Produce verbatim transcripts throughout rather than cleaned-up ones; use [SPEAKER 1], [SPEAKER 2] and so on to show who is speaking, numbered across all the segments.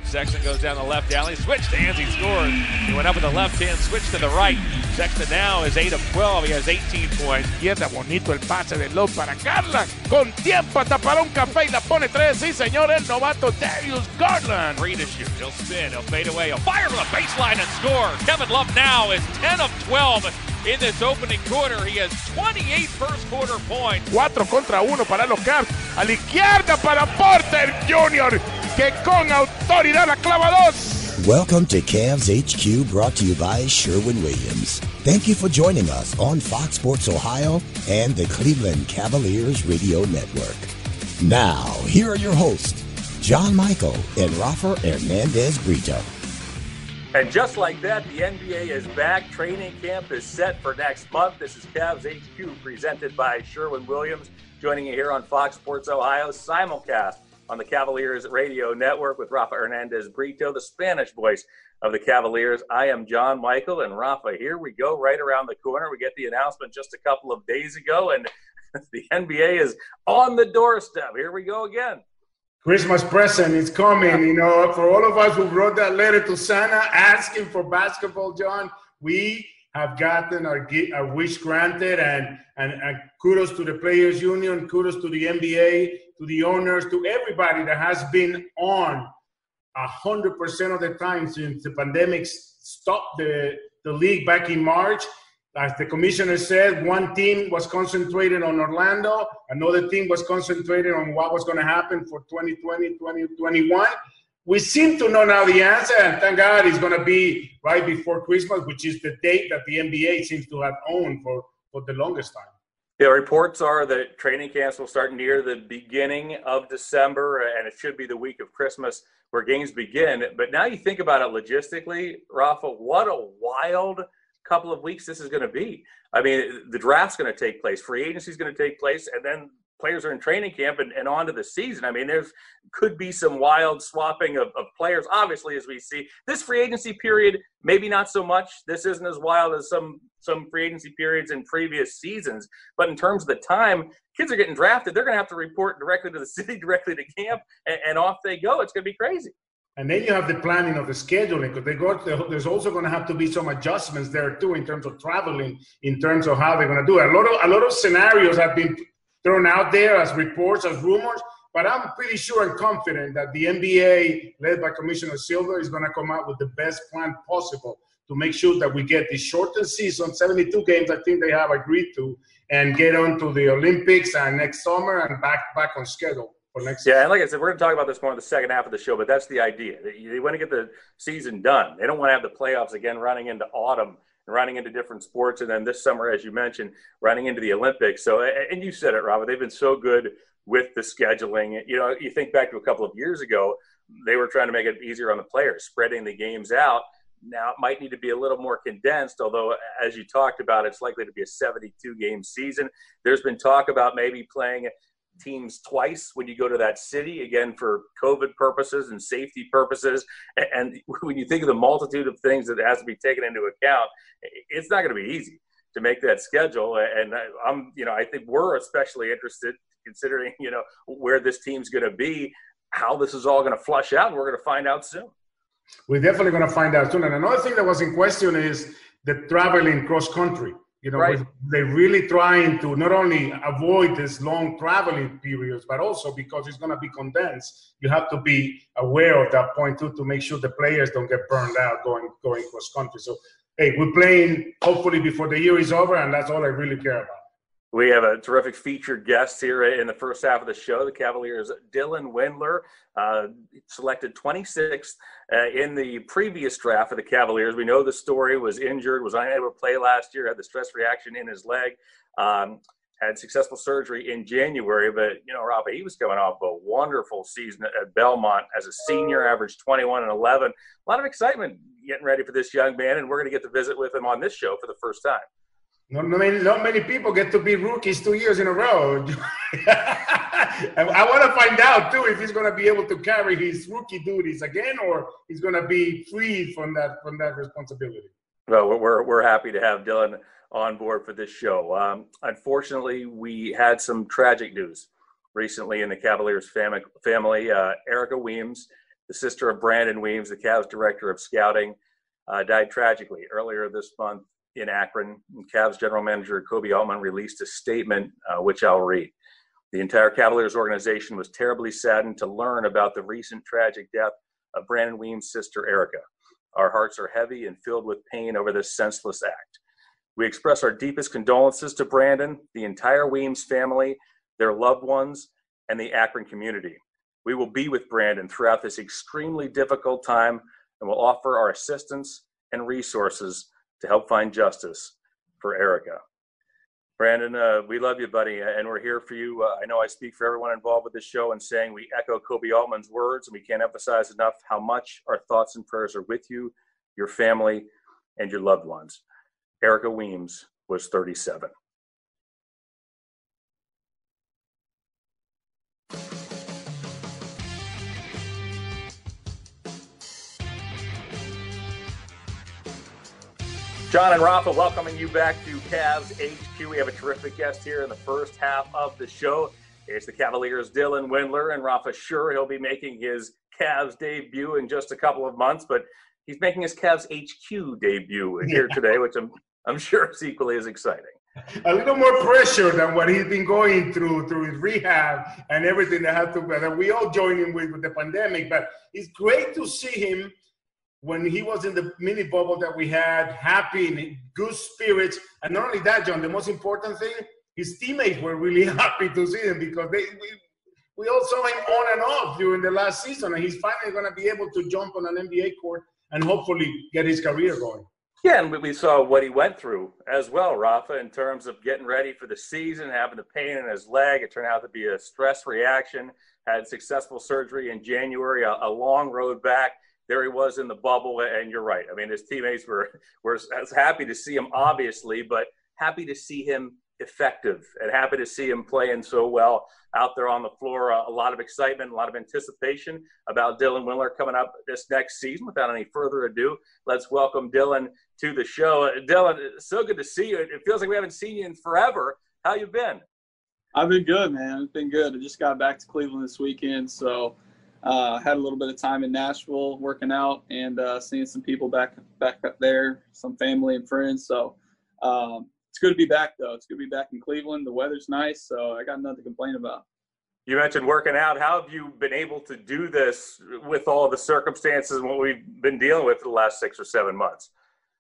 [SPEAKER 1] Sexton goes down the left alley, switch to hands, he scores. He went up with the left hand, switch to the right. Sexton now is eight of twelve, he has eighteen points.
[SPEAKER 2] Izquierda, bonito el pase de Love para Garland. Con tiempo hasta para un café y la pone tres. Sí, señor, el novato Darius Garland.
[SPEAKER 1] Three to shoot. He'll spin, he'll fade away, he'll fire from the baseline and score. Kevin Love now is ten of twelve in this opening quarter. He has twenty-eight first quarter points.
[SPEAKER 2] Cuatro contra uno para los Cavs. A la izquierda para Porter junior, que con autoridad la clava dos.
[SPEAKER 3] Welcome to Cavs H Q, brought to you by Sherwin-Williams. Thank you for joining us on Fox Sports Ohio and the Cleveland Cavaliers Radio Network. Now, here are your hosts, John Michael and Rafa Hernandez Brito.
[SPEAKER 4] And just like that, the N B A is back. Training camp is set for next month. This is Cavs H Q, presented by Sherwin-Williams. Joining you here on Fox Sports Ohio, simulcast on the Cavaliers Radio Network with Rafa Hernandez Brito, the Spanish voice of the Cavaliers. I am John Michael, and Rafa, here we go, right around the corner. We get the announcement just a couple of days ago, and the N B A is on the doorstep. Here we go again.
[SPEAKER 5] Christmas present is coming, you know, for all of us who wrote that letter to Santa asking for basketball, John, we have gotten our, our wish granted, and, and, and kudos to the Players Union, kudos to the N B A, to the owners, to everybody that has been on one hundred percent of the time since the pandemic stopped the, the league back in March. As the commissioner said, one team was concentrated on Orlando, another team was concentrated on what was going to happen for twenty twenty, twenty twenty-one. We seem to know now the answer, and thank God it's going to be right before Christmas, which is the date that the N B A seems to have owned for, for the longest time.
[SPEAKER 4] Yeah, reports are that training camps will start near the beginning of December, and it should be the week of Christmas where games begin. But now you think about it logistically, Rafa, what a wild couple of weeks this is going to be. I mean, the draft's going to take place, free agency is going to take place, and then players are in training camp and, and on to the season. I mean, there's could be some wild swapping of, of players, obviously, as we see. This free agency period, maybe not so much. This isn't as wild as some, some free agency periods in previous seasons. But in terms of the time, kids are getting drafted. They're going to have to report directly to the city, directly to camp, and, and off they go. It's going to be crazy.
[SPEAKER 5] And then you have the planning of the scheduling, because they go. There's also going to have to be some adjustments there too in terms of traveling, in terms of how they're going to do it. A lot of a lot of scenarios have been thrown out there as reports, as rumors, but I'm pretty sure and confident that the N B A, led by Commissioner Silver, is going to come out with the best plan possible to make sure that we get the shortened season, seventy-two games, I think they have agreed to, and get on to the Olympics and next summer and back back on schedule. Next
[SPEAKER 4] yeah, and like I said, we're going to talk about this more in the second half of the show, but that's the idea. They want to get the season done. They don't want to have the playoffs again running into autumn and running into different sports, and then this summer, as you mentioned, running into the Olympics. So, and you said it, Robert, they've been so good with the scheduling. You know, you think back to a couple of years ago, they were trying to make it easier on the players, spreading the games out. Now, it might need to be a little more condensed, although, as you talked about, it's likely to be a seventy-two game season. There's been talk about maybe playing teams twice when you go to that city, again, for COVID purposes and safety purposes. And when you think of the multitude of things that has to be taken into account, it's not going to be easy to make that schedule. And I'm, you know, I think we're especially interested, considering, you know, where this team's going to be, how this is all going to flush out, and we're going to find out soon.
[SPEAKER 5] We're definitely going to find out soon. And another thing that was in question is the traveling cross country. You know,
[SPEAKER 4] right.
[SPEAKER 5] They're really trying to not only avoid this long traveling periods, but also because it's going to be condensed, you have to be aware of that point too, to make sure the players don't get burned out going going cross country. So, hey, we're playing hopefully before the year is over, and that's all I really care about.
[SPEAKER 4] We have a terrific featured guest here in the first half of the show. The Cavaliers' Dylan Windler, uh, selected twenty-sixth uh, in the previous draft for the Cavaliers. We know the story, was injured, was unable to play last year, had the stress reaction in his leg, um, had successful surgery in January. But, you know, Rafa, he was coming off a wonderful season at Belmont as a senior, averaged twenty-one and eleven. A lot of excitement getting ready for this young man, and we're going to get to visit with him on this show for the first time.
[SPEAKER 5] Not many, not many people get to be rookies two years in a row. I want to find out, too, if he's going to be able to carry his rookie duties again, or he's going to be free from that from that responsibility.
[SPEAKER 4] Well, we're we're happy to have Dylan on board for this show. Um, unfortunately, we had some tragic news recently in the Cavaliers family. family. Uh, Erica Weems the sister of Brandon Weems, the Cavs director of scouting, uh, died tragically earlier this month in Akron. Cavs general manager Koby Altman released a statement, uh, which I'll read. The entire Cavaliers organization was terribly saddened to learn about the recent tragic death of Brandon Weems' sister, Erica. Our hearts are heavy and filled with pain over this senseless act. We express our deepest condolences to Brandon, the entire Weems family, their loved ones, and the Akron community. We will be with Brandon throughout this extremely difficult time and will offer our assistance and resources to help find justice for Erica. Brandon, uh, we love you, buddy, and we're here for you. Uh, I know I speak for everyone involved with this show in saying we echo Koby Altman's words, and we can't emphasize enough how much our thoughts and prayers are with you, your family, and your loved ones. Erica Weems was thirty-seven. John and Rafa, welcoming you back to Cavs H Q. We have a terrific guest here in the first half of the show. It's the Cavaliers' Dylan Windler, and Rafa sure he'll be making his Cavs debut in just a couple of months, but he's making his Cavs H Q debut here today, which I'm I'm sure is equally as exciting.
[SPEAKER 5] A little more pressure than what he's been going through through his rehab and everything that had to that we all joined him with with the pandemic. But it's great to see him when he was in the mini bubble that we had, happy, in good spirits. And not only that, John, the most important thing, his teammates were really happy to see him because they we, we all saw him on and off during the last season, and he's finally going to be able to jump on an N B A court and hopefully get his career going.
[SPEAKER 4] Yeah, and we saw what he went through as well, Rafa, in terms of getting ready for the season, having the pain in his leg. It turned out to be a stress reaction, had successful surgery in January, a, a long road back. There he was in the bubble, and you're right. I mean, his teammates were, were happy to see him, obviously, but happy to see him effective and happy to see him playing so well out there on the floor. Uh, a lot of excitement, a lot of anticipation about Dylan Windler coming up this next season. Without any further ado, let's welcome Dylan to the show. Uh, Dylan, so good to see you. It feels like we haven't seen you in forever. How you been?
[SPEAKER 6] I've been good, man. I've been good. I just got back to Cleveland this weekend, so uh, had a little bit of time in Nashville working out and uh, seeing some people back back up there, some family and friends. So um, it's good to be back, though. It's good to be back in Cleveland. The weather's nice, so I got nothing to complain about.
[SPEAKER 4] You mentioned working out. How have you been able to do this with all the circumstances and what we've been dealing with for the last six or seven months?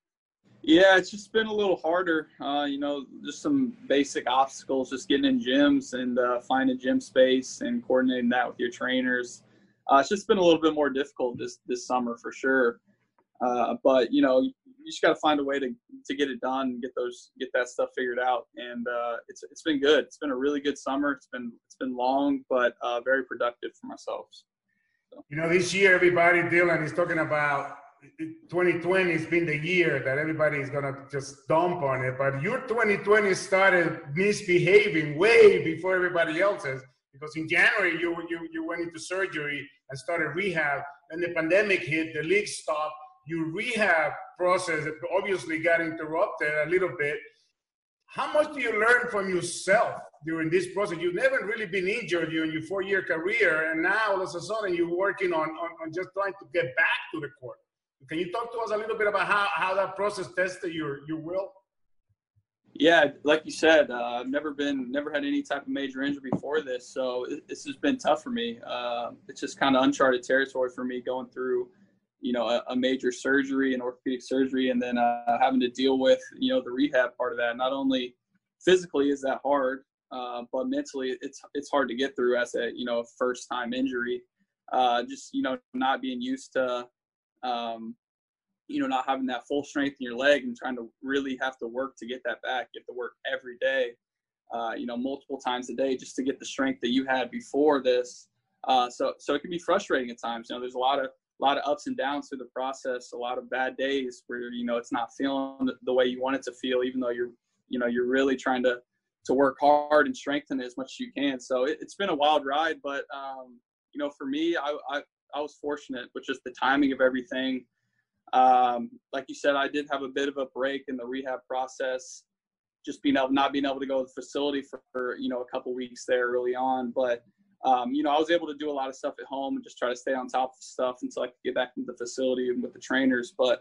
[SPEAKER 6] Yeah, it's just been a little harder. Uh, you know, just some basic obstacles, just getting in gyms and uh, finding gym space and coordinating that with your trainers. Uh, it's just been a little bit more difficult this this summer for sure. Uh, but, you know, you just got to find a way to to get it done and get those get that stuff figured out. And uh, it's it's been good. It's been a really good summer. It's been it's been long, but uh, very productive for myself. So.
[SPEAKER 5] You know, this year everybody, Dylan, is talking about twenty twenty has been the year that everybody is gonna just dump on it. But your twenty twenty started misbehaving way before everybody else's, because in January you you you went into surgery and started rehab, and the pandemic hit, the league stopped. Your rehab process obviously got interrupted a little bit. How much do you learn from yourself during this process? You've never really been injured during your four-year career, and now all of a sudden you're working on, on, on just trying to get back to the court. Can you talk to us a little bit about how, how that process tested your, your will?
[SPEAKER 6] Yeah, like you said, uh, I've never been, never had any type of major injury before this, so it, this has been tough for me. Uh, it's just kind of uncharted territory for me going through, you know, a, a major surgery, an orthopedic surgery, and then uh, having to deal with, you know, the rehab part of that. Not only physically is that hard, uh, but mentally it's it's hard to get through as a, you know, first time injury. Uh, just, you know, not being used to, um, you know, not having that full strength in your leg and trying to really have to work to get that back. You have to work every day, uh, you know, multiple times a day just to get the strength that you had before this. Uh, so so it can be frustrating at times. You know, there's a lot of a lot of ups and downs through the process, a lot of bad days where, you know, it's not feeling the way you want it to feel, even though you're, you know, you're really trying to, to work hard and strengthen it as much as you can. So it, it's been a wild ride, but, um, you know, for me, I, I, I was fortunate with just the timing of everything. Um, like you said, I did have a bit of a break in the rehab process, just being able, not being able to go to the facility for, for you know, a couple weeks there early on, but um, you know, I was able to do a lot of stuff at home and just try to stay on top of stuff until I could get back into the facility and with the trainers. But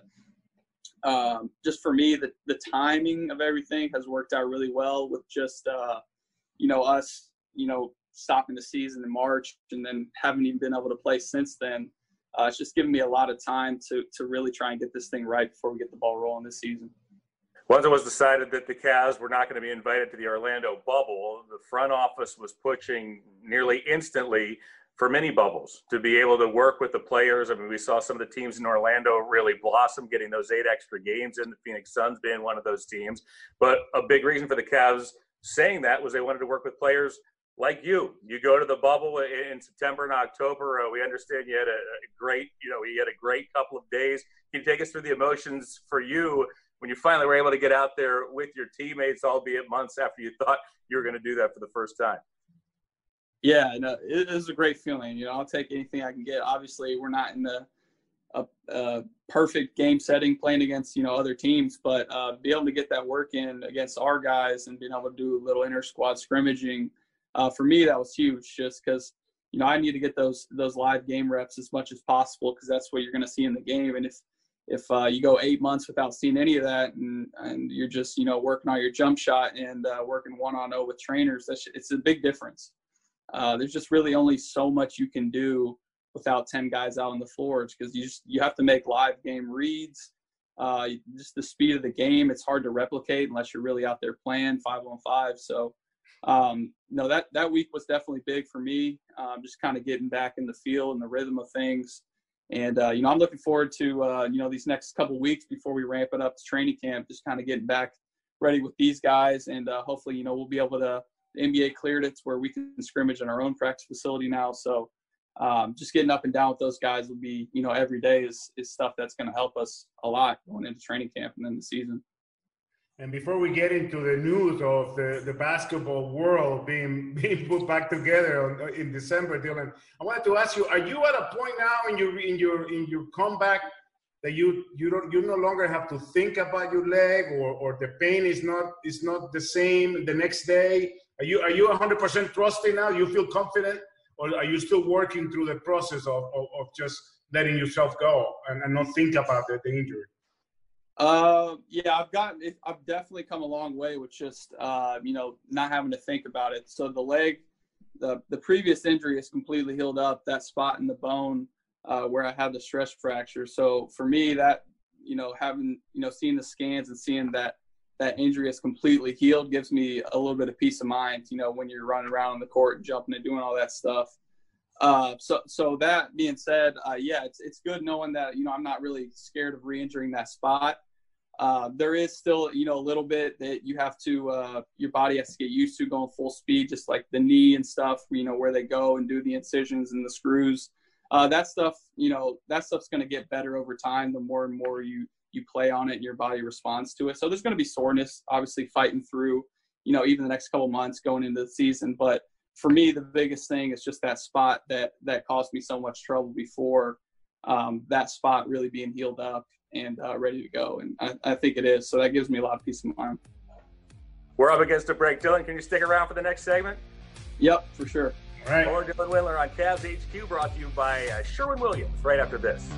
[SPEAKER 6] um, just for me, the, the timing of everything has worked out really well with just, uh, you know, us, you know, stopping the season in March and then haven't even been able to play since then. Uh, it's just given me a lot of time to to really try and get this thing right before we get the ball rolling this season.
[SPEAKER 4] Once it was decided that the Cavs were not going to be invited to the Orlando bubble, the front office was pushing nearly instantly for mini bubbles to be able to work with the players. I mean, we saw some of the teams in Orlando really blossom, getting those eight extra games in, the Phoenix Suns being one of those teams. But a big reason for the Cavs saying that was they wanted to work with players like you. You go to the bubble in September and October. Uh, we understand you had a, a great, you know, you had a great couple of days. Can you take us through the emotions for you when you finally were able to get out there with your teammates, albeit months after you thought you were going to do that for the first time?
[SPEAKER 6] Yeah, no, it is a great feeling. You know, I'll take anything I can get. Obviously, we're not in the a, a perfect game setting playing against, you know, other teams, but uh, be able to get that work in against our guys and being able to do a little inter-squad scrimmaging, uh, for me, that was huge just because, you know, I need to get those those live game reps as much as possible because that's what you're going to see in the game. And if if uh, you go eight months without seeing any of that and, and you're just, you know, working on your jump shot and uh, working one-on-oh with trainers, that's, it's a big difference. Uh, there's just really only so much you can do without ten guys out on the floor because you just you have to make live game reads. Uh, just the speed of the game, it's hard to replicate unless you're really out there playing five on five. So, um, no, that that week was definitely big for me. Um, just kind of getting back in the feel and the rhythm of things. And uh, you know, I'm looking forward to uh, you know these next couple weeks before we ramp it up to training camp. Just kind of getting back ready with these guys, and uh, hopefully, you know, we'll be able to. The N B A cleared it to where we can scrimmage in our own practice facility now. So um, just getting up and down with those guys will be, you know, every day is, is stuff that's going to help us a lot going into training camp and then the season.
[SPEAKER 5] And before we get into the news of the, the basketball world being being put back together on, in December, Dylan, I wanted to ask you: are you at a point now in your in your in your comeback that you you don't you no longer have to think about your leg, or, or the pain is not is not the same the next day? Are you are you one hundred percent trusting now? You feel confident, or are you still working through the process of, of, of just letting yourself go and, and not think about the, the injury?
[SPEAKER 6] Uh, yeah, I've gotten, I've definitely come a long way with just, uh, you know, not having to think about it. So the leg, the, the previous injury is completely healed up, that spot in the bone, uh, where I had the stress fracture. So for me, that, you know, having, you know, seeing the scans and seeing that that injury is completely healed gives me a little bit of peace of mind, you know, when you're running around on the court and jumping and doing all that stuff. Uh, so, so that being said, uh, yeah, it's, it's good knowing that, you know, I'm not really scared of re-injuring that spot. Uh, there is still, you know, a little bit that you have to, uh, your body has to get used to going full speed, just like the knee and stuff, you know, where they go and do the incisions and the screws. Uh, that stuff, you know, that stuff's going to get better over time. The more and more you, you play on it and your body responds to it. So there's going to be soreness, obviously fighting through, you know, even the next couple months going into the season. But for me, the biggest thing is just that spot that, that caused me so much trouble before, um, that spot really being healed up and uh, ready to go. And I, I think it is. So that gives me a lot of peace of mind.
[SPEAKER 4] We're up against a break. Dylan, can you stick around for the next segment?
[SPEAKER 6] Yep, for sure.
[SPEAKER 5] All right.
[SPEAKER 4] More Dylan Windler on Cavs H Q, brought to you by uh, Sherwin-Williams, right after this.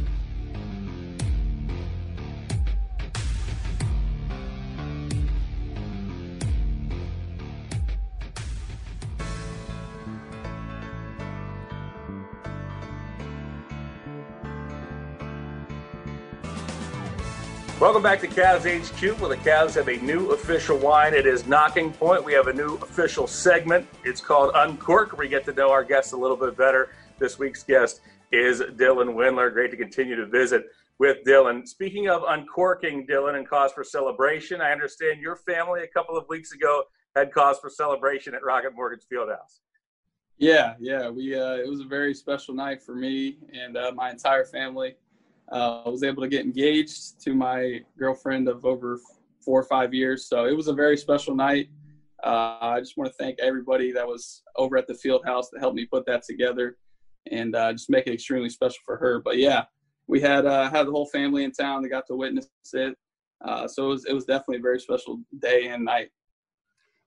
[SPEAKER 4] Welcome back to Cavs H Q, where the Cavs have a new official wine. It is Knocking Point. We have a new official segment. It's called Uncork, where we get to know our guests a little bit better. This week's guest is Dylan Windler. Great to continue to visit with Dylan. Speaking of uncorking, Dylan, and cause for celebration, I understand your family a couple of weeks ago had cause for celebration at Rocket Mortgage Fieldhouse.
[SPEAKER 6] Yeah, yeah. We uh, it was a very special night for me and uh, my entire family. Uh, I was able to get engaged to my girlfriend of over four or five years. So it was a very special night. Uh, I just want to thank everybody that was over at the field house that helped me put that together and uh, just make it extremely special for her. But yeah, we had uh, had the whole family in town that got to witness it. Uh, so it was, it was definitely a very special day and night.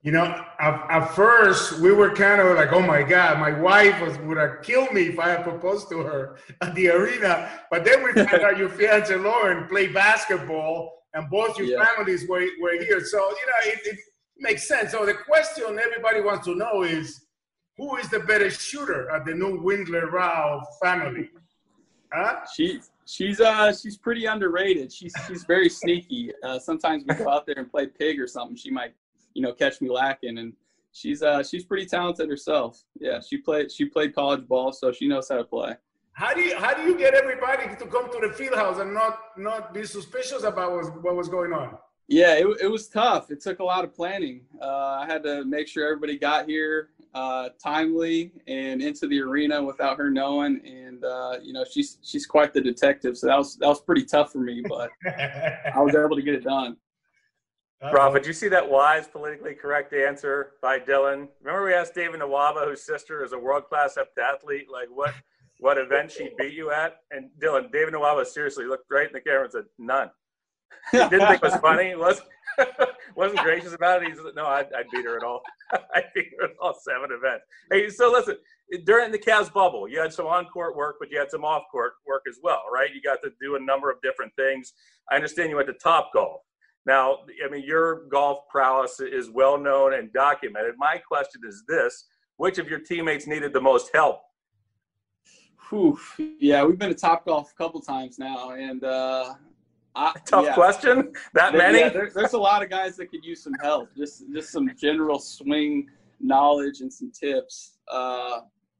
[SPEAKER 5] you know, at, at first we were kind of like, oh my God, my wife was, would have killed me if I had proposed to her at the arena. But then we found out your fiance Lauren played basketball, and both your
[SPEAKER 6] yeah.
[SPEAKER 5] families were, were here. So, you know, it, it makes sense. So the question everybody wants to know is, who is the better shooter at the new Windler Rao family? Huh?
[SPEAKER 6] She, she's uh she's pretty underrated. She's she's very sneaky. Uh, sometimes we go out there and play pig or something. She might, you know, catch me lacking, and she's uh she's pretty talented herself. Yeah, she played she played college ball, so she knows how to play.
[SPEAKER 5] How do you how do you get everybody to come to the field house and not not be suspicious about what, what was going on?
[SPEAKER 6] Yeah, it it was tough. It took a lot of planning. Uh, I had to make sure everybody got here uh, timely and into the arena without her knowing. And uh, you know, she's she's quite the detective, so that was that was pretty tough for me, but I was able to get it done.
[SPEAKER 4] Rob, did you see that wise, politically correct answer by Dylan? Remember we asked David Nwaba, whose sister is a world-class heptathlete, like what what event she beat you at? And Dylan, David Nwaba seriously looked right in the camera and said, none. He didn't think it was funny. He wasn't, wasn't gracious about it. He said, no, I'd, I'd beat her at all. I beat her at all seven events. Hey, so listen, during the Cavs bubble, you had some on-court work, but you had some off-court work as well, right? You got to do a number of different things. I understand you went to Topgolf. Now, I mean, your golf prowess is well known and documented. My question is this: which of your teammates needed the most help?
[SPEAKER 6] Whew. Yeah, we've been to Topgolf a couple times now, and uh, I,
[SPEAKER 4] tough
[SPEAKER 6] yeah.
[SPEAKER 4] question. That
[SPEAKER 6] there,
[SPEAKER 4] many?
[SPEAKER 6] Yeah, there, there's a lot of guys that could use some help. Just, just some general swing knowledge and some tips. Uh,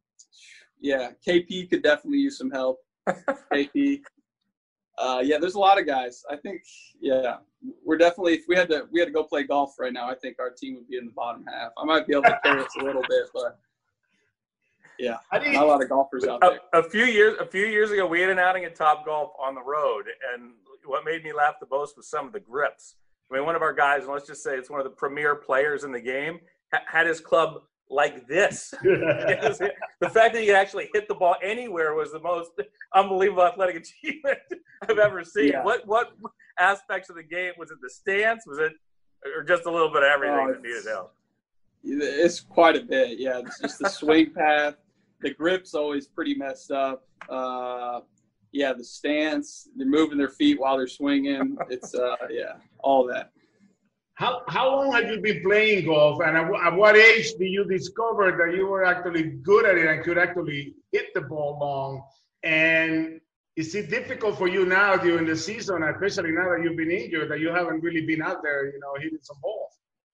[SPEAKER 6] yeah, K P could definitely use some help. K P. Uh, yeah, there's a lot of guys. I think, yeah, we're definitely, if we had to, we had to go play golf right now, I think our team would be in the bottom half. I might be able to carry us a little bit, but yeah, not a lot of golfers out there.
[SPEAKER 4] A, a few years, a few years ago, we had an outing at Topgolf on the road, and what made me laugh the most was some of the grips. I mean, one of our guys, and let's just say it's one of the premier players in the game, ha- had his club like this. The fact that he could actually hit the ball anywhere was the most unbelievable athletic achievement I've ever seen.
[SPEAKER 6] Yeah.
[SPEAKER 4] What what aspects of the game, was it the stance? Was it, or just a little bit of everything
[SPEAKER 6] Oh,
[SPEAKER 4] that needed help?
[SPEAKER 6] It's quite a bit, yeah. It's just the swing path. The grip's always pretty messed up. Uh, yeah, the stance. They're moving their feet while they're swinging. It's uh, yeah, all that.
[SPEAKER 5] How how long have you been playing golf, and at, at what age did you discover that you were actually good at it and could actually hit the ball long? And is it difficult for you now during the season, especially now that you've been injured, that you haven't really been out there, you know, hitting some balls?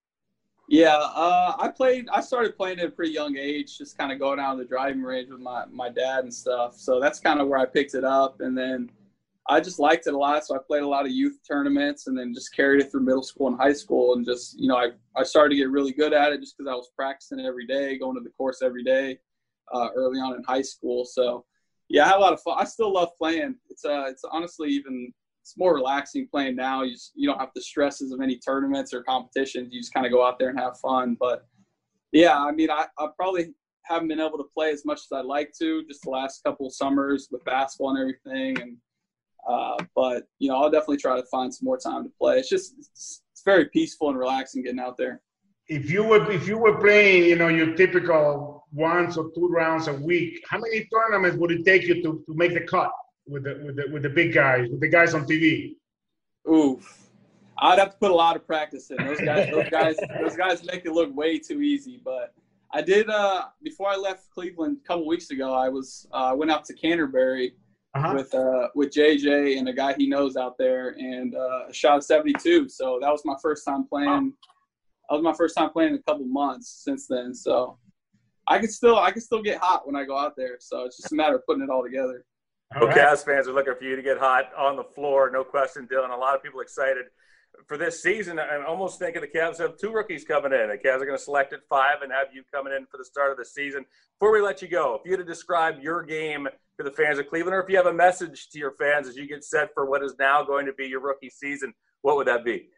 [SPEAKER 6] Yeah, uh, I played. I started playing at a pretty young age, just kind of going out on the driving range with my my dad and stuff. So that's kind of where I picked it up, and then I just liked it a lot. So I played a lot of youth tournaments, and then just carried it through middle school and high school, and just you know I I started to get really good at it just because I was practicing it every day, going to the course every day, uh, early on in high school. So yeah, I had a lot of fun. I still love playing. It's uh it's honestly even. It's more relaxing playing now. You just, you don't have the stresses of any tournaments or competitions. You just kind of go out there and have fun. But yeah, I mean, I, I probably haven't been able to play as much as I'd like to just the last couple of summers with basketball and everything. And uh, but you know, I'll definitely try to find some more time to play. It's just it's, it's very peaceful and relaxing getting out there.
[SPEAKER 5] If you were if you were playing, you know, your typical once or two rounds a week, how many tournaments would it take you to, to make the cut? With the with the with the big guys, with the guys on T V?
[SPEAKER 6] Oof, I'd have to put a lot of practice in. Those guys, those guys, those guys make it look way too easy. But I did uh, before I left Cleveland a couple weeks ago. I was uh, went out to Canterbury uh-huh. with uh, with J J and a guy he knows out there, and uh, shot a seventy-two. So that was my first time playing. Wow. That was my first time playing in a couple months since then. So I can still I can still get hot when I go out there. So it's just a matter of putting it all together.
[SPEAKER 4] Well, right. Cavs fans are looking for you to get hot on the floor, no question, Dylan. A lot of people excited for this season. I'm almost thinking the Cavs have two rookies coming in. The Cavs are going to select at five and have you coming in for the start of the season. Before we let you go, if you had to describe your game to the fans of Cleveland, or if you have a message to your fans as you get set for what is now going to be your rookie season, what would that be?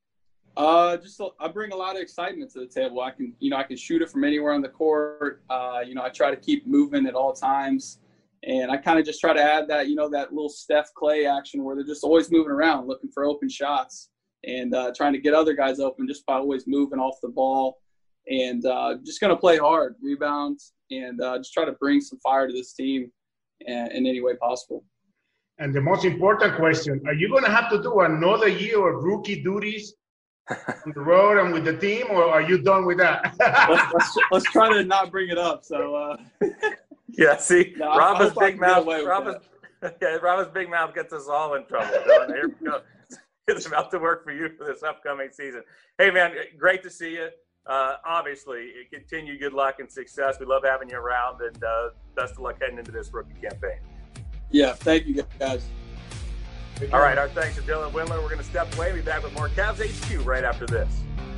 [SPEAKER 6] Uh, just I bring a lot of excitement to the table. I can, you know, I can shoot it from anywhere on the court. Uh, you know, I try to keep moving at all times. And I kind of just try to add that, you know, that little Steph Clay action where they're just always moving around looking for open shots. and uh, trying to get other guys open just by always moving off the ball, and uh, just going to play hard, rebounds, and uh, just try to bring some fire to this team in, in any way possible.
[SPEAKER 5] And the most important question, are you going to have to do another year of rookie duties on the road and with the team, or are you done with that?
[SPEAKER 6] let's, let's, let's try to not bring it up. So, uh,
[SPEAKER 4] yeah, see,
[SPEAKER 6] no,
[SPEAKER 4] Rafa's big mouth,
[SPEAKER 6] Rafa's,
[SPEAKER 4] yeah, Rafa's big mouth gets us all in trouble. Dylan. Here we go. It's about to work for you for this upcoming season. Hey, man, great to see you. Uh, obviously, continue good luck and success. We love having you around, and uh, best of luck heading into this rookie campaign.
[SPEAKER 6] Yeah, thank you, guys.
[SPEAKER 4] All right, our thanks to Dylan Windler. We're going to step away. We'll be back with more Cavs H Q right after this.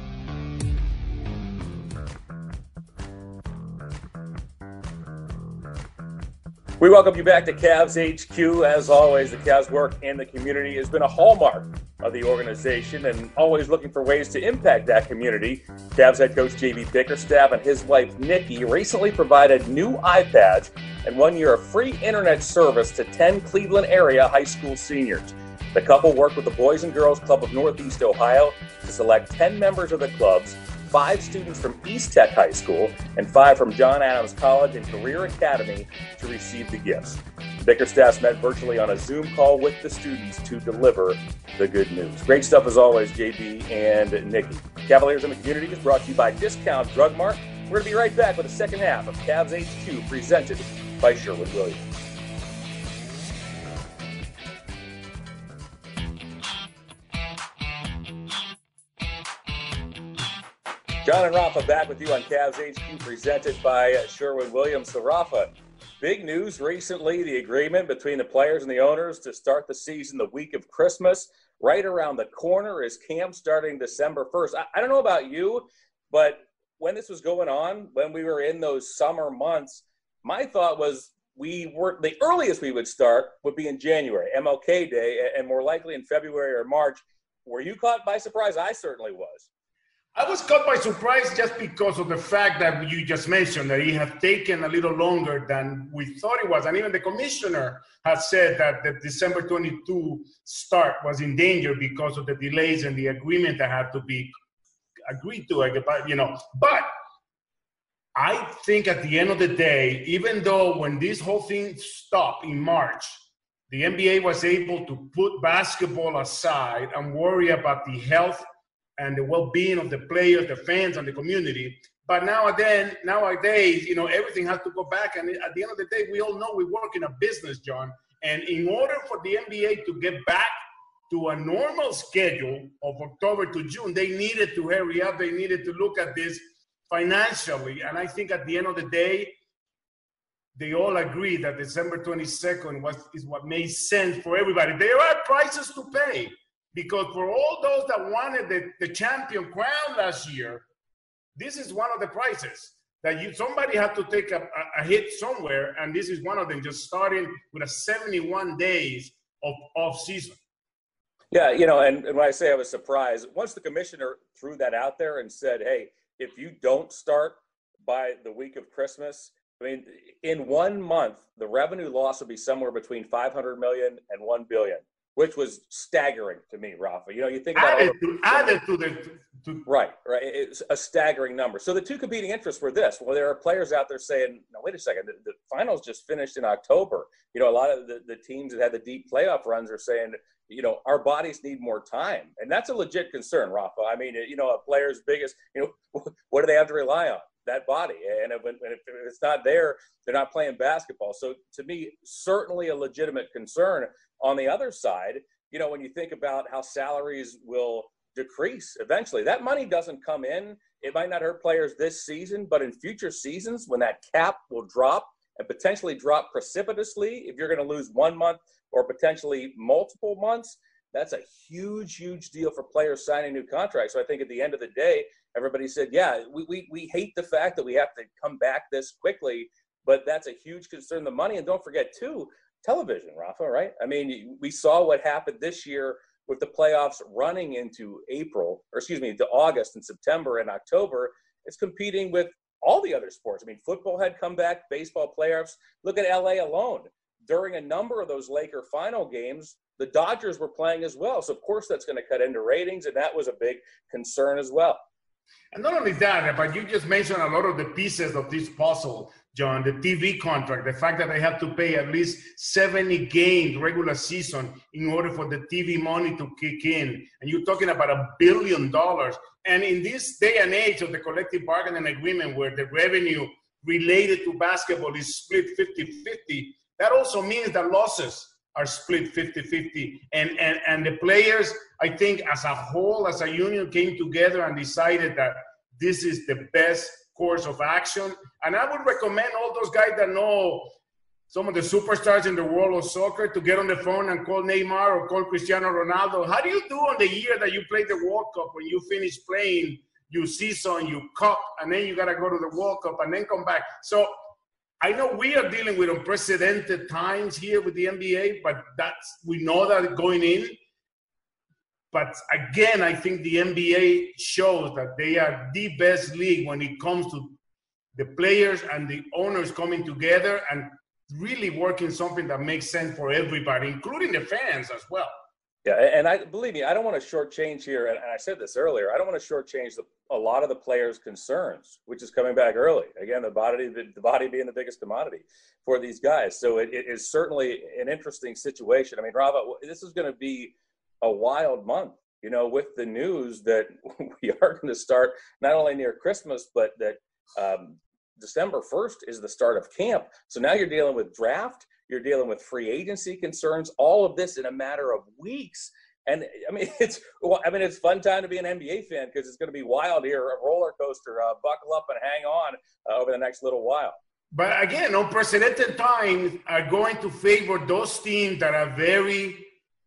[SPEAKER 4] We welcome you back to Cavs H Q. As always, the Cavs work in the community has been a hallmark of the organization and always looking for ways to impact that community. Cavs head coach J B Bickerstaff and his wife Nikki recently provided new iPads and one year of free internet service to ten Cleveland area high school seniors. The couple worked with the Boys and Girls Club of Northeast Ohio to select ten members of the clubs, five students from East Tech High School, and five from John Adams College and Career Academy to receive the gifts. Bickerstaff met virtually on a Zoom call with the students to deliver the good news. Great stuff as always, J B and Nikki. Cavaliers in the Community is brought to you by Discount Drug Mart. We're going to be right back with the second half of Cavs H Q presented by Sherwin-Williams. John and Rafa back with you on Cavs H Q presented by uh, Sherwin-Williams. So Rafa, big news recently, the agreement between the players and the owners to start the season the week of Christmas. Right around the corner is camp starting December first. I, I don't know about you, but when this was going on, when we were in those summer months, my thought was we were the earliest we would start would be in January, M L K Day, and more likely in February or March. Were you caught by surprise? I certainly was.
[SPEAKER 5] I was caught by surprise just because of the fact that you just mentioned that it had taken a little longer than we thought it was. And even the commissioner has said that the December twenty-second start was in danger because of the delays and the agreement that had to be agreed to, you know. But I think at the end of the day, even though when this whole thing stopped in March, the N B A was able to put basketball aside and worry about the health and the well-being of the players, the fans, and the community. But nowadays, nowadays, you know, everything has to go back. And at the end of the day, we all know we work in a business, John. And in order for the N B A to get back to a normal schedule of October to June, they needed to hurry up. They needed to look at this financially. And I think at the end of the day, they all agree that December twenty-second was is what made sense for everybody. There are prices to pay. Because for all those that wanted the, the champion crown last year, this is one of the prices that you somebody had to take a, a, a hit somewhere, and this is one of them, just starting with a seventy-one days of off season.
[SPEAKER 4] Yeah, you know, and, and when I say I was surprised, once the commissioner threw that out there and said, hey, if you don't start by the week of Christmas, I mean, in one month, the revenue loss will be somewhere between five hundred million dollars and one billion dollars. Which was staggering to me, Rafa. You know, you think about
[SPEAKER 5] added to, added to the to, to
[SPEAKER 4] right, right. It's a staggering number. So the two competing interests were this. Well, there are players out there saying, "No, wait a second. The, the finals just finished in October." You know, a lot of the, the teams that had the deep playoff runs are saying, you know, our bodies need more time, and that's a legit concern, Rafa. I mean, you know, a player's biggest, you know, what do they have to rely on? That body, and if, if it's not there, they're not playing basketball. So to me, certainly a legitimate concern. On the other side, you know, when you think about how salaries will decrease eventually, that money doesn't come in. It might not hurt players this season, but in future seasons, when that cap will drop and potentially drop precipitously, if you're going to lose one month or potentially multiple months, that's a huge, huge deal for players signing new contracts. So I think at the end of the day, everybody said, yeah, we, we, we hate the fact that we have to come back this quickly, but that's a huge concern, the money. And don't forget, too, television, Rafa, right? I mean, we saw what happened this year with the playoffs running into April, or excuse me, to August and September and October. It's competing with all the other sports. I mean, football had come back, baseball playoffs. Look at L A alone. During a number of those Laker final games, the Dodgers were playing as well. So, of course, that's going to cut into ratings, and that was a big concern as well.
[SPEAKER 5] And not only that, but you just mentioned a lot of the pieces of this puzzle, John, the T V contract, the fact that they have to pay at least seventy games regular season in order for the T V money to kick in. And you're talking about a billion dollars. And in this day and age of the collective bargaining agreement where the revenue related to basketball is split fifty-fifty, that also means that losses are split fifty-fifty. And, and, and the players, I think, as a whole, as a union, came together and decided that this is the best course of action. And I would recommend all those guys that know some of the superstars in the world of soccer to get on the phone and call Neymar or call Cristiano Ronaldo. How do you do on the year that you played the World Cup when you finish playing your season, you cup, and then you got to go to the World Cup and then come back? So I know we are dealing with unprecedented times here with the N B A, but that's, we know that going in. But again, I think the N B A shows that they are the best league when it comes to the players and the owners coming together and really working something that makes sense for everybody, including the fans as well.
[SPEAKER 4] Yeah, and I believe me, I don't want to shortchange here, and I said this earlier, I don't want to shortchange the, a lot of the players' concerns, which is coming back early. Again, the body, the, the body being the biggest commodity for these guys. So it, it is certainly an interesting situation. I mean, Rafa, this is going to be a wild month, you know, with the news that we are going to start not only near Christmas, but that um, December first is the start of camp. So now you're dealing with draft, you're dealing with free agency concerns, all of this in a matter of weeks. And I mean, it's well, I mean, it's a fun time to be an N B A fan because it's going to be wild here, a roller coaster. Uh, buckle up and hang on uh, over the next little while.
[SPEAKER 5] But again, unprecedented times are going to favor those teams that are very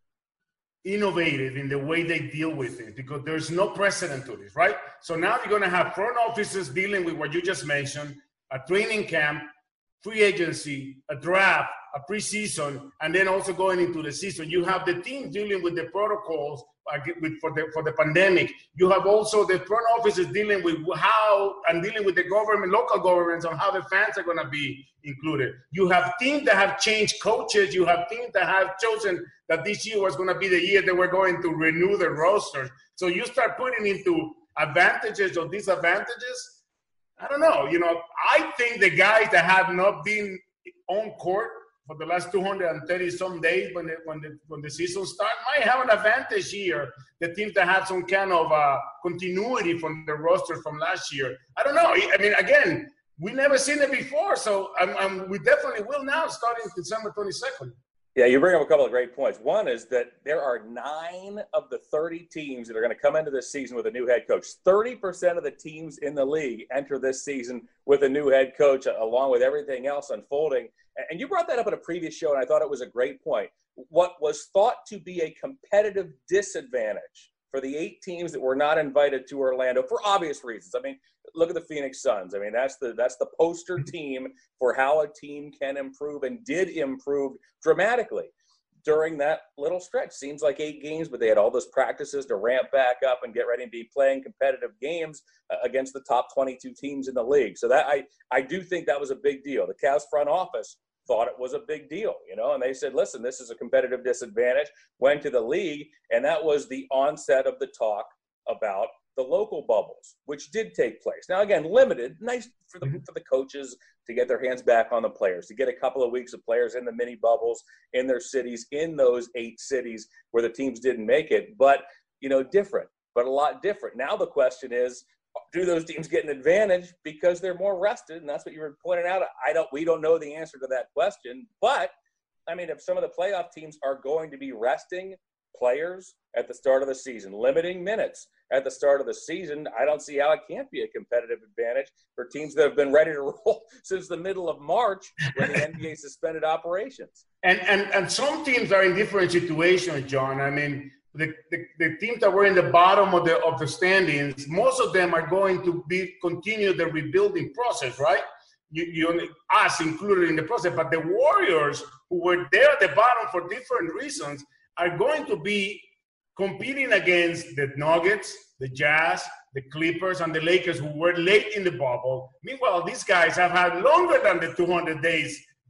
[SPEAKER 5] innovative in the way they deal with it, because there's no precedent to this, right? So now you're going to have front offices dealing with what you just mentioned, a training camp, free agency, a draft, a preseason, and then also going into the season. You have the team dealing with the protocols uh, with, for the for the pandemic. You have also the front offices dealing with how and dealing with the government, local governments on how the fans are going to be included. You have teams that have changed coaches. You have teams that have chosen that this year was going to be the year that we're going to renew the rosters. So you start putting into advantages or disadvantages. I don't know. You know, I think the guys that have not been on court for the last two hundred thirty some days when the, when the, when the season starts might have an advantage here. The teams that have some kind of uh, continuity from the roster from last year. I don't know. I mean, again, we never seen it before, so I'm, I'm, we definitely will now starting December twenty-second.
[SPEAKER 4] Yeah, you bring up a couple of great points. One is that there are nine of the thirty teams that are going to come into this season with a new head coach. thirty percent of the teams in the league enter this season with a new head coach, along with everything else unfolding. And you brought that up in a previous show, and I thought it was a great point. What was thought to be a competitive disadvantage for the eight teams that were not invited to Orlando for obvious reasons. I mean, look at the Phoenix Suns. I mean, that's the that's the poster team for how a team can improve and did improve dramatically during that little stretch. Seems like eight games, but they had all those practices to ramp back up and get ready to be playing competitive games uh, against the top twenty-two teams in the league. So that I, I do think that was a big deal. The Cavs front office thought it was a big deal, you know, and they said, listen, this is a competitive disadvantage, went to the league, and that was the onset of the talk about the local bubbles, which did take place. Now, again, limited, nice for the, for the coaches to get their hands back on the players, to get a couple of weeks of players in the mini bubbles in their cities, in those eight cities where the teams didn't make it, but, you know, different, but a lot different. Now the question is, do those teams get an advantage because they're more rested? And that's what you were pointing out. I don't, we don't know the answer to that question, but I mean, if some of the playoff teams are going to be resting players at the start of the season, limiting minutes at the start of the season, I don't see how it can't be a competitive advantage for teams that have been ready to roll since the middle of March when the N B A suspended operations.
[SPEAKER 5] And, and and some teams are in different situations, John. I mean, the, the, the teams that were in the bottom of the of the standings, most of them are going to be continue the rebuilding process, right? You, you us included in the process, but the Warriors, who were there at the bottom for different reasons, are going to be competing against the Nuggets, the Jazz, the Clippers, and the Lakers, who were late in the bubble. Meanwhile, these guys have had longer than the two hundred days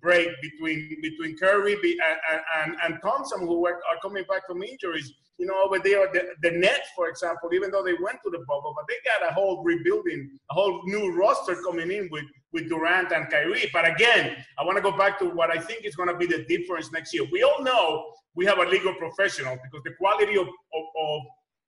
[SPEAKER 5] break between between Curry and, and, and Thompson, who are, are coming back from injuries. You know, over there, the, the Nets, for example, even though they went to the bubble, but they got a whole rebuilding, a whole new roster coming in with, with Durant and Kyrie. But again, I want to go back to what I think is going to be the difference next year. We all know we have a league of professionals because the quality of, of, of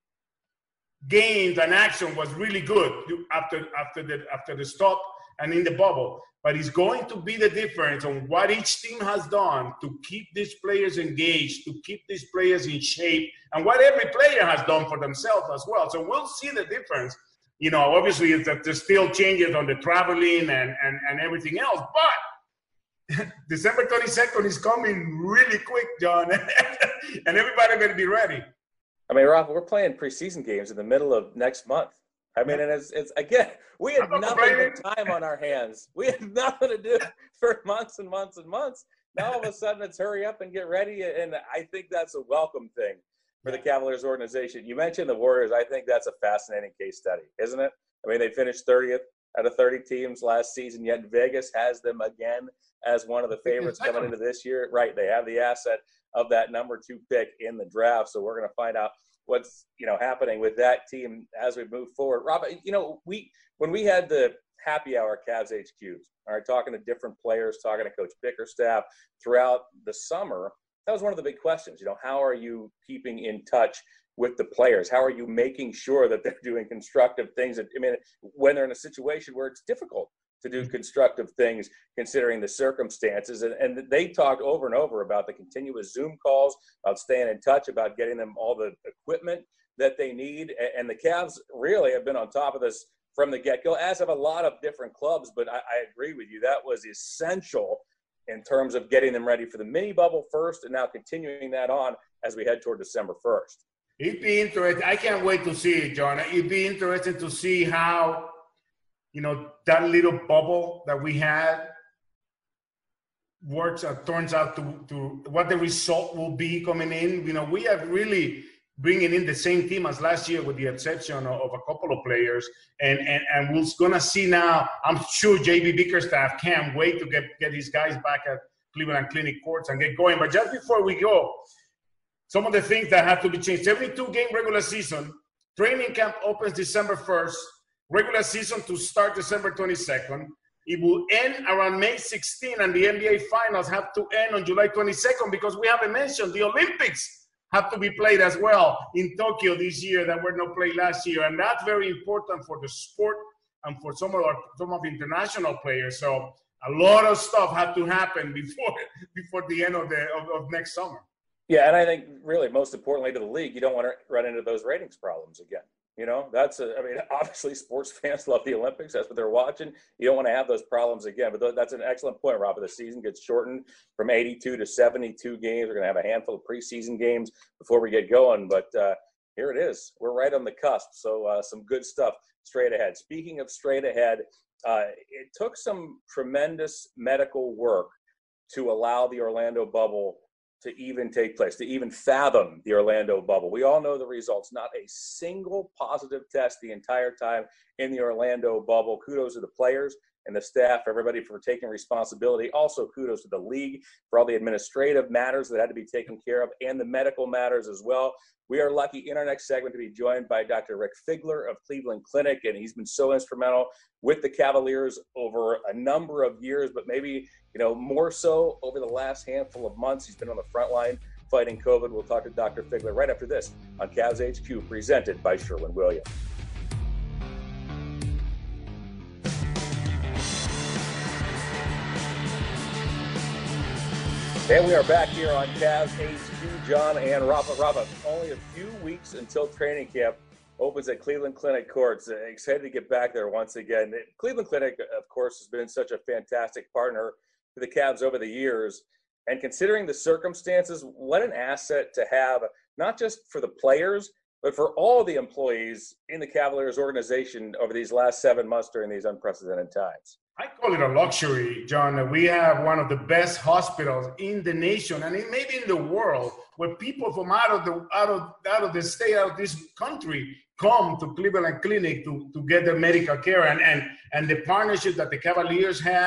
[SPEAKER 5] games and action was really good after after the after the stop and in the bubble. But it's going to be the difference on what each team has done to keep these players engaged, to keep these players in shape, and what every player has done for themselves as well. So we'll see the difference. You know, obviously it's that there's still changes on the traveling and, and, and everything else, but December twenty-second is coming really quick, John, and everybody better be ready.
[SPEAKER 4] I mean, Rafa, we're playing preseason games in the middle of next month. I mean, and it's, it's again, we had nothing but time on our hands. We had nothing to do for months and months and months. Now all of a sudden it's hurry up and get ready, and I think that's a welcome thing for the Cavaliers organization. You mentioned the Warriors. I think that's a fascinating case study, isn't it? I mean, they finished thirtieth out of thirty teams last season, yet Vegas has them again as one of the favorites coming into this year. Right, they have the asset of that number two pick in the draft, so we're going to find out what's, you know, happening with that team as we move forward. Rob, you know, we when we had the happy hour Cavs H Qs, all right, talking to different players, talking to Coach Bickerstaff throughout the summer, that was one of the big questions. You know, how are you keeping in touch with the players? How are you making sure that they're doing constructive things? I mean, when they're in a situation where it's difficult to do constructive things considering the circumstances. And, and they talked over and over about the continuous Zoom calls, about staying in touch, about getting them all the equipment that they need. And the Cavs really have been on top of this from the get-go, as have a lot of different clubs. But I, I agree with you. That was essential in terms of getting them ready for the mini bubble first and now continuing that on as we head toward December first.
[SPEAKER 5] It'd be interesting. I can't wait to see it, John. It'd be interesting to see how, you know, that little bubble that we had works or turns out to, to what the result will be coming in. You know, we have really bringing in the same team as last year with the exception of, of a couple of players. And, and, and we're going to see now, I'm sure J B Bickerstaff can't wait to get, get his guys back at Cleveland Clinic courts and get going. But just before we go, some of the things that have to be changed. seventy-two game regular season. Training camp opens December first. Regular season to start December twenty-second. It will end around May sixteenth, and the N B A finals have to end on July twenty-second because we haven't mentioned the Olympics have to be played as well in Tokyo this year that were not played last year. And that's very important for the sport and for some of our some of the international players. So a lot of stuff had to happen before before the end of the of, of next summer.
[SPEAKER 4] Yeah, and I think really most importantly to the league, you don't want to run into those ratings problems again. You know, that's a, I mean, obviously sports fans love the Olympics. That's what they're watching. You don't want to have those problems again. But that's an excellent point, Rob. The season gets shortened from eighty-two to seventy-two games. We're going to have a handful of preseason games before we get going. But uh, here it is. We're right on the cusp. So uh, some good stuff straight ahead. Speaking of straight ahead, uh, it took some tremendous medical work to allow the Orlando bubble to even take place, to even fathom the Orlando bubble. We all know the results. Not a single positive test the entire time in the Orlando bubble. Kudos to the players and the staff, everybody for taking responsibility. Also, kudos to the league for all the administrative matters that had to be taken care of and the medical matters as well. We are lucky in our next segment to be joined by Doctor Rick Figler of Cleveland Clinic, and he's been so instrumental with the Cavaliers over a number of years, but maybe, you know, more so over the last handful of months. He's been on the front line fighting COVID. We'll talk to Doctor Figler right after this on Cavs H Q, presented by Sherwin-Williams. And we are back here on Cavs H Q. John and Rafa. Rafa, only a few weeks until training camp opens at Cleveland Clinic courts. Excited to get back there once again. Cleveland Clinic, of course, has been such a fantastic partner to the Cavs over the years. And considering the circumstances, what an asset to have, not just for the players, but for all the employees in the Cavaliers organization over these last seven months during these unprecedented times.
[SPEAKER 5] I call it a luxury, John. We have one of the best hospitals in the nation and maybe in the world, where people from out of the out of out of the state, out of this country, come to Cleveland Clinic to, to get their medical care. And, and and the partnership that the Cavaliers have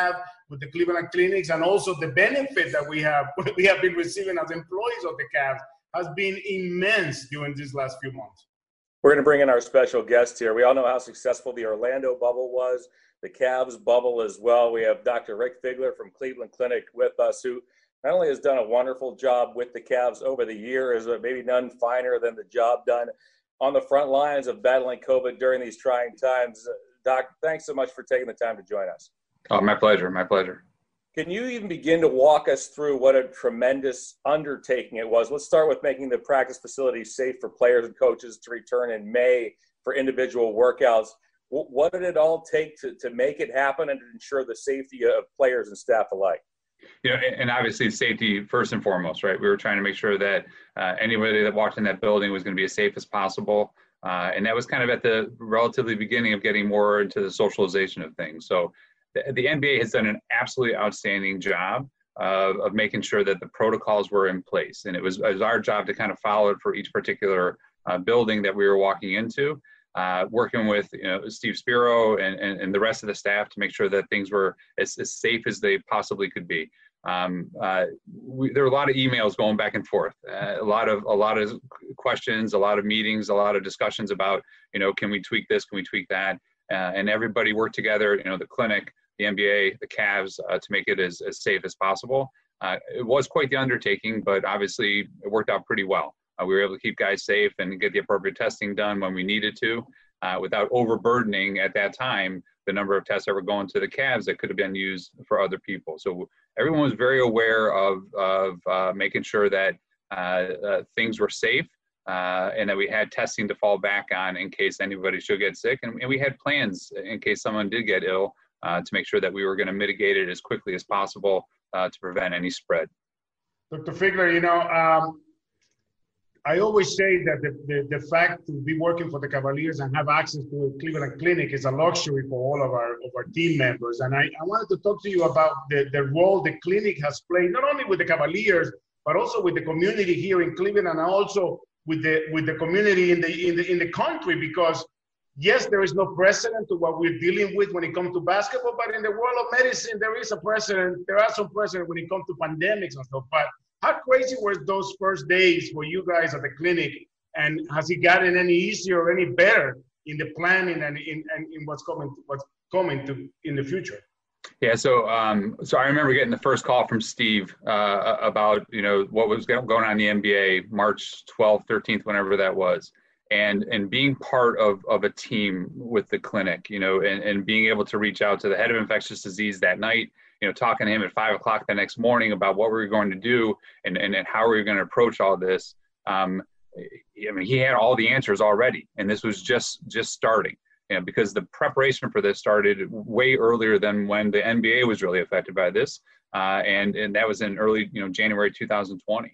[SPEAKER 5] with the Cleveland Clinics, and also the benefit that we have we have been receiving as employees of the Cavs has been immense during these last few months.
[SPEAKER 4] We're going to bring in our special guest here. We all know how successful the Orlando bubble was, the Cavs bubble as well. We have Doctor Rick Figler from Cleveland Clinic with us, who not only has done a wonderful job with the Cavs over the years, but maybe none finer than the job done on the front lines of battling COVID during these trying times. Doc, thanks so much for taking the time to join us.
[SPEAKER 7] Oh, my pleasure. My pleasure.
[SPEAKER 4] Can you even begin to walk us through what a tremendous undertaking it was? Let's start with making the practice facilities safe for players and coaches to return in May for individual workouts. What did it all take to, to make it happen and to ensure the safety of players and staff alike?
[SPEAKER 7] You know, and obviously safety first and foremost, right? We were trying to make sure that uh, anybody that walked in that building was going to be as safe as possible. Uh, and that was kind of at the relatively beginning of getting more into the socialization of things. So the, the N B A has done an absolutely outstanding job of, of making sure that the protocols were in place. And it was, it was our job to kind of follow it for each particular uh, building that we were walking into, uh, working with you know, Steve Spiro and, and, and the rest of the staff to make sure that things were as, as safe as they possibly could be. Um, uh, we, there were a lot of emails going back and forth, uh, a lot of a lot of questions, a lot of meetings, a lot of discussions about, you know, can we tweak this, can we tweak that, uh, and everybody worked together. You know, the clinic, the N B A, the Cavs, uh, to make it as, as safe as possible. Uh, it was quite the undertaking, but obviously it worked out pretty well. Uh, we were able to keep guys safe and get the appropriate testing done when we needed to, uh, without overburdening at that time the number of tests that were going to the Cavs that could have been used for other people. So everyone was very aware of, of uh, making sure that uh, uh, things were safe uh, and that we had testing to fall back on in case anybody should get sick. And, and we had plans in case someone did get ill uh, to make sure that we were going to mitigate it as quickly as possible uh, to prevent any spread.
[SPEAKER 5] Doctor Figler, you know, um, I always say that the, the, the fact to be working for the Cavaliers and have access to a Cleveland Clinic is a luxury for all of our of our team members. And I, I wanted to talk to you about the, the role the clinic has played, not only with the Cavaliers, but also with the community here in Cleveland and also with the with the community in the in the in the country, because yes, there is no precedent to what we're dealing with when it comes to basketball, but in the world of medicine, there is a precedent. There are some precedent when it comes to pandemics and stuff. But how crazy were those first days for you guys at the clinic? And has it gotten any easier or any better in the planning and in, and in what's coming, what's coming to in the future?
[SPEAKER 7] Yeah, so um, so I remember getting the first call from Steve uh, about you know what was going on in the N B A March twelfth, thirteenth, whenever that was, and and being part of of a team with the clinic, you know, and, and being able to reach out to the head of infectious disease that night. You know, talking to him at five o'clock the next morning about what we were going to do and, and, and how we were going to approach all this. Um, I mean, he had all the answers already, and this was just just starting. You know, because the preparation for this started way earlier than when the N B A was really affected by this, uh, and and that was in early, you know, January two thousand twenty.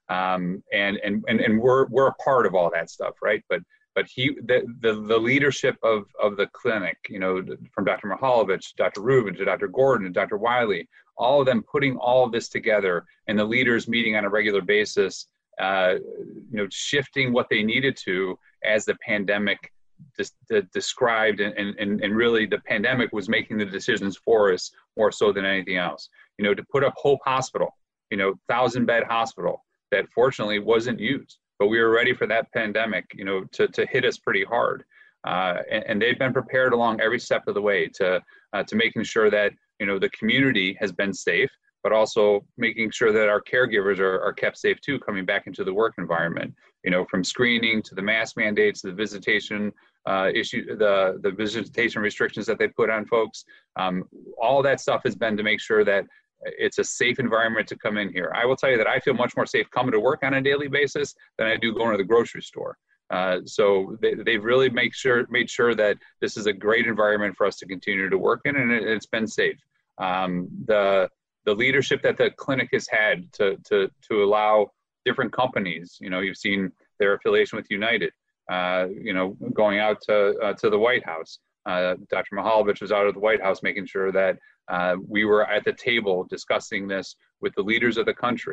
[SPEAKER 7] Um, and and and and we're we're a part of all that stuff, right? But But he, the, the the leadership of of the clinic, you know, from Doctor Mihaljevic, Doctor Rubin, to Doctor Gordon, and Doctor Wiley, all of them putting all of this together, and the leaders meeting on a regular basis, uh, you know, shifting what they needed to as the pandemic dis- de- described, and, and and really the pandemic was making the decisions for us more so than anything else. You know, to put up Hope Hospital, you know, thousand bed hospital that fortunately wasn't used. But we were ready for that pandemic, you know, to, to hit us pretty hard. Uh, and, and they've been prepared along every step of the way to uh, to making sure that, you know, the community has been safe, but also making sure that our caregivers are, are kept safe too, coming back into the work environment, you know, from screening to the mask mandates, the visitation uh, issue, the, the visitation restrictions that they put on folks. Um, all that stuff has been to make sure that it's a safe environment to come in here. I will tell you that I feel much more safe coming to work on a daily basis than I do going to the grocery store. Uh, so they, they've really make sure, made sure that this is a great environment for us to continue to work in, and it, it's been safe. Um, the the leadership that the clinic has had to to to allow different companies, you know, you've seen their affiliation with United, uh, you know, going out to uh, to the White House. Uh, Doctor Mihaljevic was out of the White House making sure that uh, we were at the table discussing this with the leaders of the country.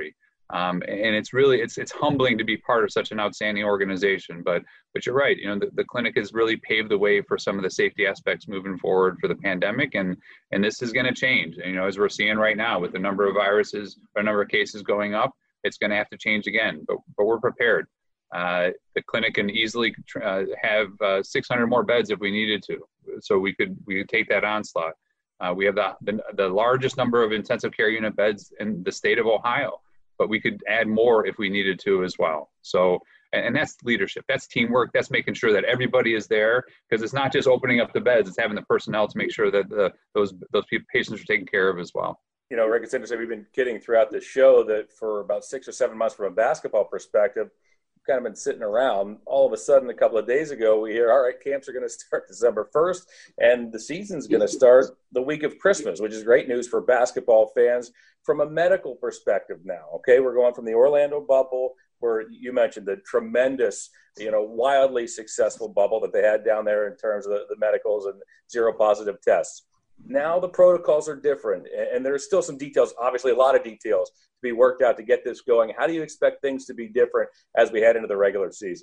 [SPEAKER 7] Um, and it's really, it's it's humbling to be part of such an outstanding organization. But but you're right, you know, the, the clinic has really paved the way for some of the safety aspects moving forward for the pandemic. And and this is going to change. And, you know, as we're seeing right now with the number of viruses, or number of cases going up, it's going to have to change again. But but we're prepared. Uh, the clinic can easily uh, have uh, six hundred more beds if we needed to. So we could we could take that onslaught. Uh, we have the, the the largest number of intensive care unit beds in the state of Ohio. But we could add more if we needed to as well. So, and, and that's leadership, that's teamwork, that's making sure that everybody is there, because it's not just opening up the beds, it's having the personnel to make sure that the, those those patients are taken care of as well.
[SPEAKER 4] You know, Rick, it's interesting, we've been kidding throughout the show that for about six or seven months from a basketball perspective, we've kind of been sitting around. All of a sudden, a couple of days ago, we hear, all right, camps are going to start December first, and the season's going to start the week of Christmas, which is great news for basketball fans. From a medical perspective now, okay, we're going from the Orlando bubble, where you mentioned the tremendous, you know, wildly successful bubble that they had down there in terms of the, the medicals and zero positive tests. Now the protocols are different, and there's still some details, obviously a lot of details to be worked out to get this going. How do you expect things to be different as we head into the regular season?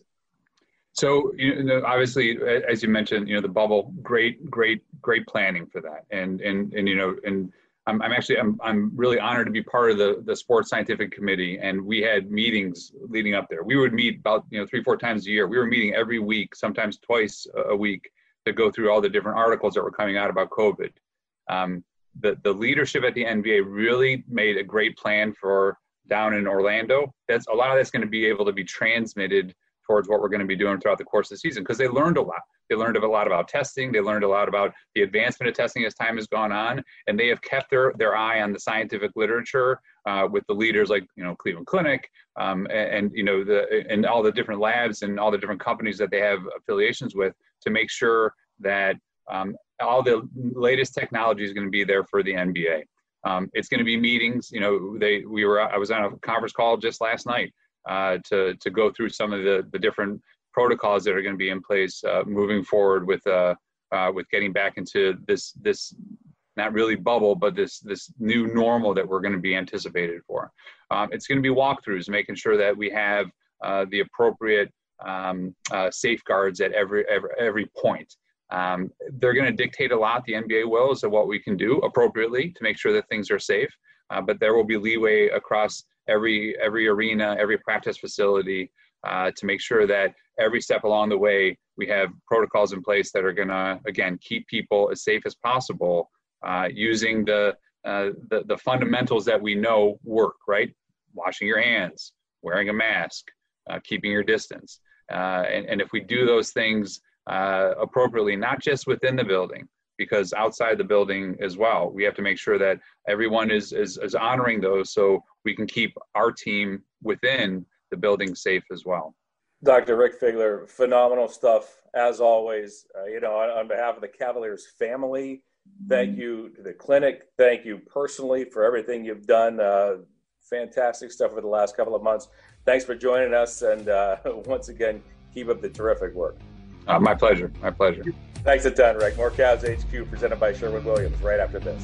[SPEAKER 7] So, you know, obviously, as you mentioned, you know, the bubble, great, great, great planning for that. And, and, and, you know, and I'm, I'm actually, I'm, I'm really honored to be part of the, the sports scientific committee. And we had meetings leading up there. We would meet about, you know, three, four times a year. We were meeting every week, sometimes twice a week, to go through all the different articles that were coming out about COVID. Um, the, the leadership at the N B A really made a great plan for down in Orlando. That's a lot of that's going to be able to be transmitted towards what we're going to be doing throughout the course of the season, because they learned a lot. They learned a lot about testing. They learned a lot about the advancement of testing as time has gone on, and they have kept their, their eye on the scientific literature uh, with the leaders like, you know, Cleveland Clinic um, and, and, you know, the, and all the different labs and all the different companies that they have affiliations with, to make sure that um, all the latest technology is going to be there for the N B A. Um, it's going to be meetings. You know, they, we were, I was on a conference call just last night uh, to, to go through some of the, the different protocols that are going to be in place uh, moving forward with uh, uh, with getting back into this this not really bubble, but this this new normal that we're going to be anticipated for. Um, it's going to be walkthroughs, making sure that we have uh, the appropriate um, uh, safeguards at every every, every point. Um, they're going to dictate a lot, the N B A will, as to what we can do appropriately to make sure that things are safe. Uh, but there will be leeway across every every arena, every practice facility uh, to make sure that every step along the way we have protocols in place that are going to, again, keep people as safe as possible uh, using the, uh, the the fundamentals that we know work, right? Washing your hands, wearing a mask, uh, keeping your distance. Uh, and, and if we do those things uh, appropriately, not just within the building, because outside the building as well, we have to make sure that everyone is, is, is honoring those so we can keep our team within the building safe as well.
[SPEAKER 4] Doctor Rick Figler, phenomenal stuff as always. Uh, you know, on, on behalf of the Cavaliers family, thank you to the clinic. Thank you personally for everything you've done. Uh, fantastic stuff over the last couple of months. Thanks for joining us. And uh, once again, keep up the terrific work.
[SPEAKER 7] Uh, my pleasure. My pleasure.
[SPEAKER 4] Thanks a ton, Rick. More Cavs H Q presented by Sherwin-Williams right after this.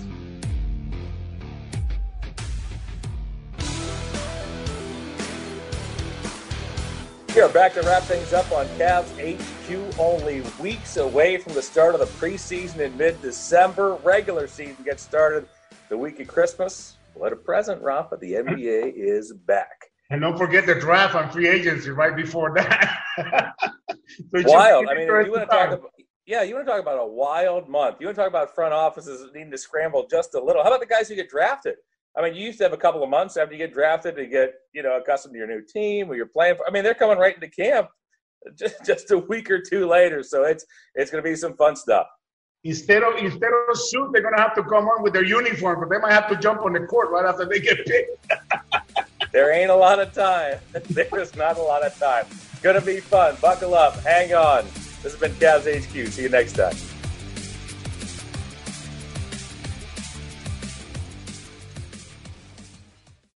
[SPEAKER 4] We are back to wrap things up on Cavs H Q, only weeks away from the start of the preseason in mid-December. Regular season gets started the week of Christmas. What a present, Rafa. The N B A is back.
[SPEAKER 5] And don't forget the draft on free agency right before that. So
[SPEAKER 4] wild. I mean, you want to talk about, yeah, you want to talk about a wild month. You want to talk about front offices needing to scramble just a little. How about the guys who get drafted? I mean, you used to have a couple of months after you get drafted to get, you know, accustomed to your new team or you're playing for. I mean, they're coming right into camp just, just a week or two later. So it's it's going to be some fun stuff.
[SPEAKER 5] Instead of instead of a suit, they're going to have to come on with their uniform, but they might have to jump on the court right after they get picked.
[SPEAKER 4] There ain't a lot of time. There's not a lot of time. It's going to be fun. Buckle up. Hang on. This has been Cavs H Q. See you next time.